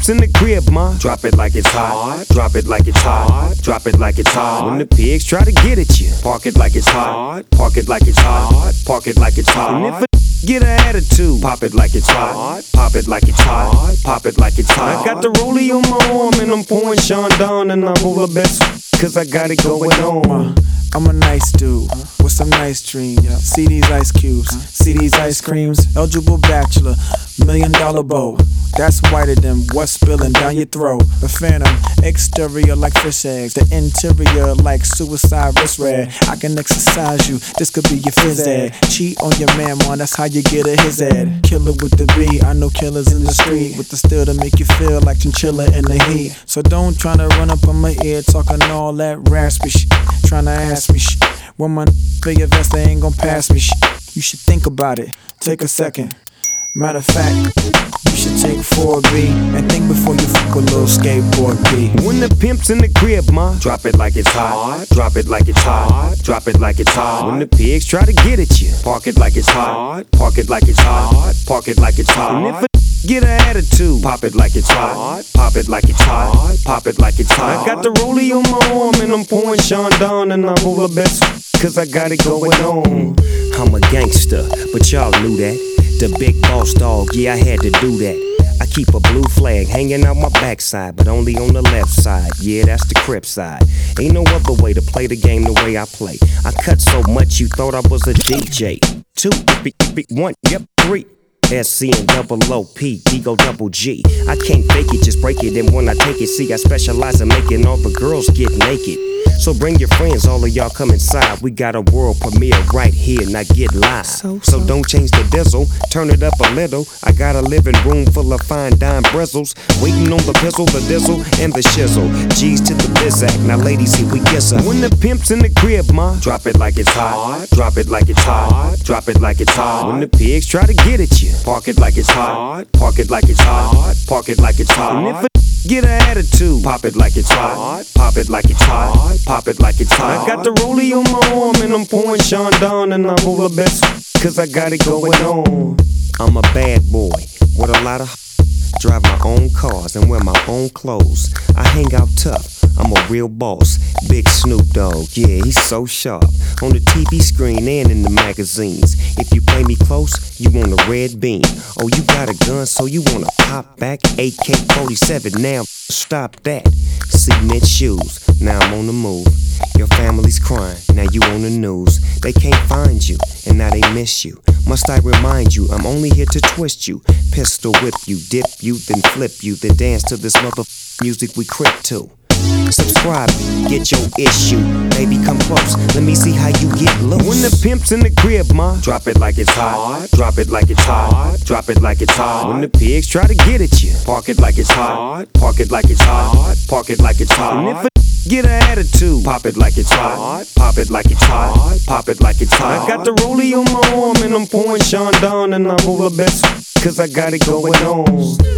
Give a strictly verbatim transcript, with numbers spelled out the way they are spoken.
pimp's in the crib, ma, drop it like it's hot. Drop it like it's hot. Drop it like it's hot. When the pigs try to get at you, park it like it's hot. Park it like it's hot. Park it like it's hot. And if a get an attitude, pop it like it's hot. Pop it like it's hot. Pop it like it's hot. I got the rollie on my arm and I'm pouring Sean down and I'm roll the best, cause I got it going on. I'm a nice dude with some nice dreams. See these ice cubes, see these ice creams. Eligible bachelor, million dollar bow. That's whiter than what's spilling down your throat. The phantom, exterior like fish eggs, the interior like suicide wrist red. I can exercise you, this could be your phys ed. Cheat on your man, man, that's how you get a his ed. Killer with the B, I know killers in the street with the steel to make you feel like chinchilla in the heat. So don't tryna run up on my ear talking all that raspy shit, tryna ask me shit. When my for your vest, they ain't gon' pass me shit. You should think about it, take a second. Matter of fact, you should take four B and think before you fuck a little skateboard B. When the pimp's in the crib, ma, drop it like it's hot. Drop it like it's hot. Drop it like it's hot. When the pigs try to get at you, park it like it's hot. Park it like it's hot. Park it like it's hot. And if a get an attitude, pop it like it's hot. Pop it like it's hot. Pop it like it's hot. I got the rollie on my arm and I'm pouring Sean down and I'm roll the best, cause I got it going on. I'm a gangster, but y'all knew that. The big boss dog, yeah, I had to do that. I keep a blue flag hanging out my backside, but only on the left side. Yeah, that's the Crip side. Ain't no other way to play the game the way I play. I cut so much you thought I was a D J. Two, one, yep, three. S C and double O P, D go double G. I can't fake it, just break it. And when I take it, see, I specialize in making all the girls get naked. So bring your friends, all of y'all come inside. We got a world premiere right here, now get live. So, so. so don't change the diesel, turn it up a little. I got a living room full of fine dime bristles, waiting on the pistol, the diesel, and the shizzle. G's to the bizac, now ladies, here we kiss her. When the pimp's in the crib, ma, drop it like it's hot. Drop it like it's hot. Drop it like it's hot. When the pigs try to get at you, park it like it's hot. Park it like it's hot. Park it like it's hot. And if a get an attitude, pop it like it's hot. Pop it like it's hot. Pop it like it's hot. I got the rollie on my arm and I'm pouring Sean down and I'm roll the best, cause I got it going on. I'm a bad boy with a lot of drive my own cars and wear my own clothes. I hang out tough, I'm a real boss. Big Snoop Dogg, yeah, he's so sharp. On the T V screen and in the magazines. If you play me close, you want a red beam. Oh, you got a gun, so you wanna pop back? A K forty-seven, now stop that. Cement shoes, now I'm on the move. Your family's crying, now you on the news. They can't find you, and now they miss you. Must I remind you, I'm only here to twist you. Pistol whip you, dip you, then flip you, then dance to this mother music we crip to. Subscribe, get your issue. Baby, come close, let me see how you get loose. When the pimp's in the crib, ma, drop it like it's hot. Drop it like it's hot. Drop it like it's hot. When the pigs try to get at you, park it like it's hot. Park it like it's hot. Park it like it's hot. And if a get an attitude, pop it like it's hot. Pop it like it's hot. Pop it like it's hot. I got the rollie on my arm and I'm pouring Sean down and I'm roll the best, cause I got it going on.